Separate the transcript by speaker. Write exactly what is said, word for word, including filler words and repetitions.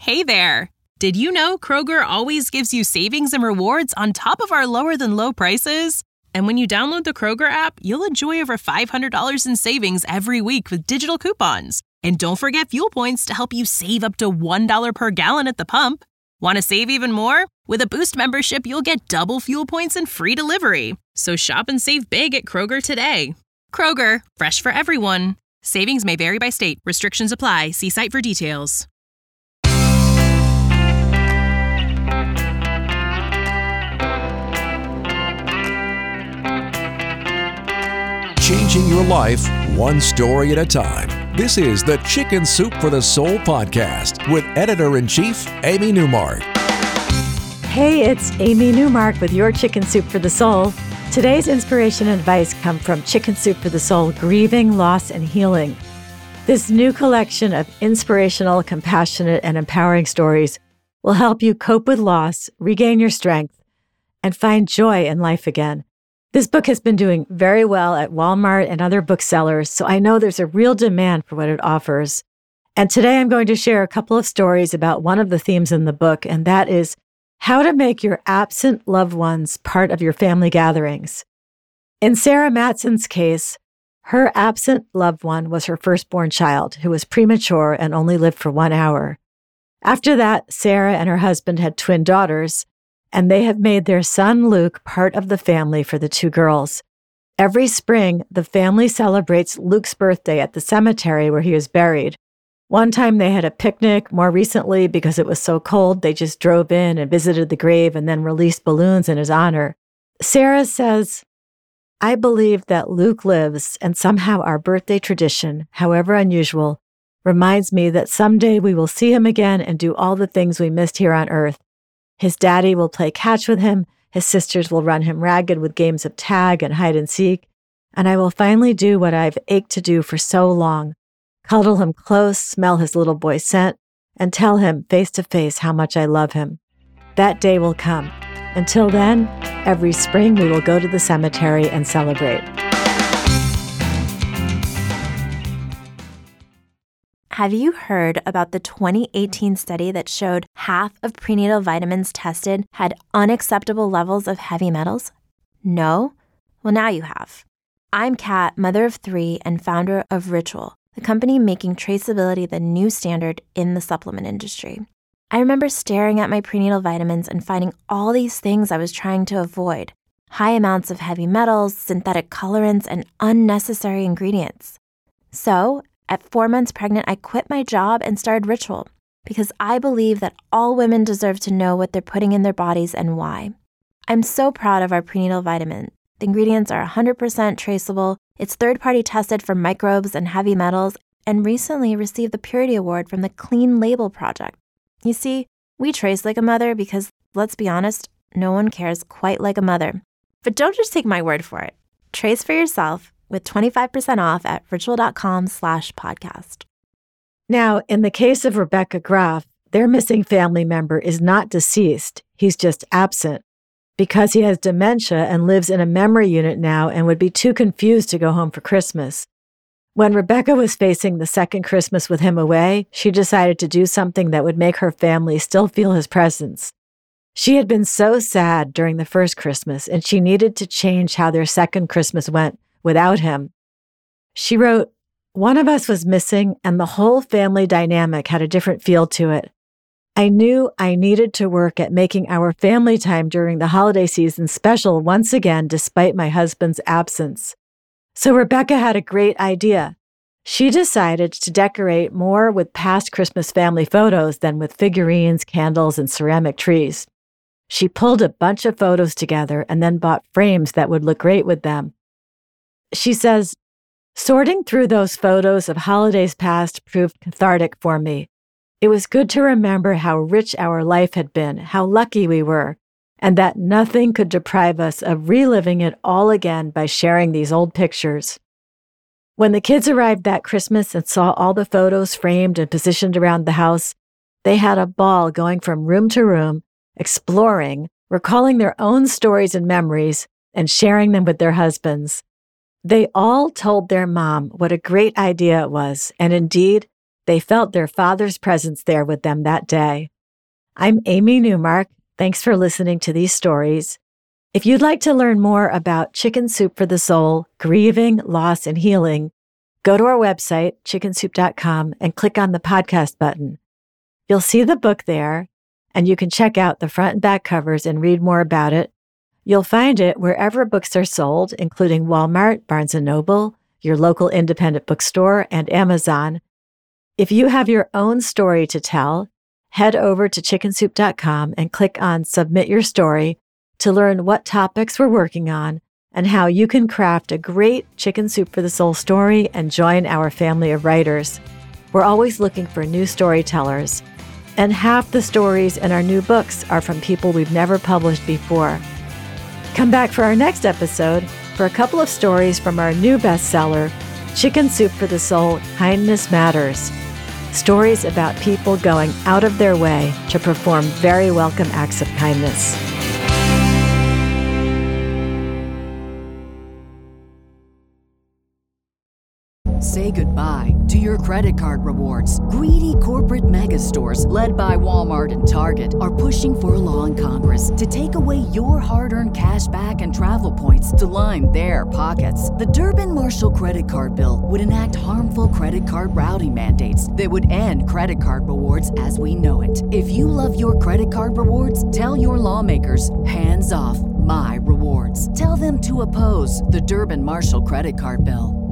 Speaker 1: Hey there! Did you know Kroger always gives you savings and rewards on top of our lower-than-low prices? And when you download the Kroger app, you'll enjoy over five hundred dollars in savings every week with digital coupons. And don't forget fuel points to help you save up to one dollar per gallon at the pump. Want to save even more? With a Boost membership, you'll get double fuel points and free delivery. So shop and save big at Kroger today. Kroger, fresh for everyone. Savings may vary by state. Restrictions apply. See site for details.
Speaker 2: Changing your life one story at a time. This is the Chicken Soup for the Soul podcast with Editor-in-Chief Amy Newmark.
Speaker 3: Hey, it's Amy Newmark with your Chicken Soup for the Soul. Today's inspiration and advice come from Chicken Soup for the Soul, Grieving, Loss, and Healing. This new collection of inspirational, compassionate, and empowering stories will help you cope with loss, regain your strength, and find joy in life again. This book has been doing very well at Walmart and other booksellers, so I know there's a real demand for what it offers. And today I'm going to share a couple of stories about one of the themes in the book, and that is how to make your absent loved ones part of your family gatherings. In Sarah Matson's case, her absent loved one was her firstborn child, who was premature and only lived for one hour. After that, Sarah and her husband had twin daughters, and they have made their son Luke part of the family for the two girls. Every spring, the family celebrates Luke's birthday at the cemetery where he was buried. One time they had a picnic. More recently, because it was so cold, they just drove in and visited the grave and then released balloons in his honor. Sarah says, "I believe that Luke lives, and somehow our birthday tradition, however unusual, reminds me that someday we will see him again and do all the things we missed here on earth. His daddy will play catch with him, his sisters will run him ragged with games of tag and hide and seek, and I will finally do what I've ached to do for so long, cuddle him close, smell his little boy scent, and tell him face to face how much I love him. That day will come. Until then, every spring we will go to the cemetery and celebrate."
Speaker 4: Have you heard about the twenty eighteen study that showed half of prenatal vitamins tested had unacceptable levels of heavy metals? No? Well, now you have. I'm Kat, mother of three and founder of Ritual, the company making traceability the new standard in the supplement industry. I remember staring at my prenatal vitamins and finding all these things I was trying to avoid: high amounts of heavy metals, synthetic colorants, and unnecessary ingredients. So, at four months pregnant, I quit my job and started Ritual because I believe that all women deserve to know what they're putting in their bodies and why. I'm so proud of our prenatal vitamin. The ingredients are one hundred percent traceable, it's third-party tested for microbes and heavy metals, and recently received the Purity Award from the Clean Label Project. You see, we trace like a mother because, let's be honest, no one cares quite like a mother. But don't just take my word for it. Trace for yourself with twenty-five percent off at ritual.com slash podcast.
Speaker 3: Now, in the case of Rebecca Graff, their missing family member is not deceased. He's just absent because he has dementia and lives in a memory unit now and would be too confused to go home for Christmas. When Rebecca was facing the second Christmas with him away, she decided to do something that would make her family still feel his presence. She had been so sad during the first Christmas, and she needed to change how their second Christmas went without him. She wrote, "One of us was missing, and the whole family dynamic had a different feel to it. I knew I needed to work at making our family time during the holiday season special once again, despite my husband's absence." So Rebecca had a great idea. She decided to decorate more with past Christmas family photos than with figurines, candles, and ceramic trees. She pulled a bunch of photos together and then bought frames that would look great with them. She says, "Sorting through those photos of holidays past proved cathartic for me. It was good to remember how rich our life had been, how lucky we were, and that nothing could deprive us of reliving it all again by sharing these old pictures." When the kids arrived that Christmas and saw all the photos framed and positioned around the house, they had a ball going from room to room, exploring, recalling their own stories and memories, and sharing them with their husbands. They all told their mom what a great idea it was, and indeed, They felt their Father's presence there with them that day. I'm Amy Newmark. Thanks for listening to these stories. If you'd like to learn more about Chicken Soup for the Soul, grieving, loss, and healing, go to our website, chicken soup dot com, and click on the podcast button. You'll see the book there, and you can check out the front and back covers and read more about it. You'll find it wherever books are sold, including Walmart, Barnes and Noble, your local independent bookstore, and Amazon. If you have your own story to tell, head over to chicken soup dot com and click on Submit Your Story to learn what topics we're working on and how you can craft a great Chicken Soup for the Soul story and join our family of writers. We're always looking for new storytellers, and half the stories in our new books are from people we've never published before. Come back for our next episode for a couple of stories from our new bestseller, Chicken Soup for the Soul, Kindness Matters. Stories about people going out of their way to perform very welcome acts of kindness.
Speaker 5: Say goodbye to your credit card rewards. Greedy corporate mega stores, led by Walmart and Target, are pushing for a law in Congress to take away your hard-earned cash back and travel points to line their pockets. The Durbin-Marshall credit card bill would enact harmful credit card routing mandates that would end credit card rewards as we know it. If you love your credit card rewards, tell your lawmakers, hands off my rewards. Tell them to oppose the Durbin-Marshall credit card bill.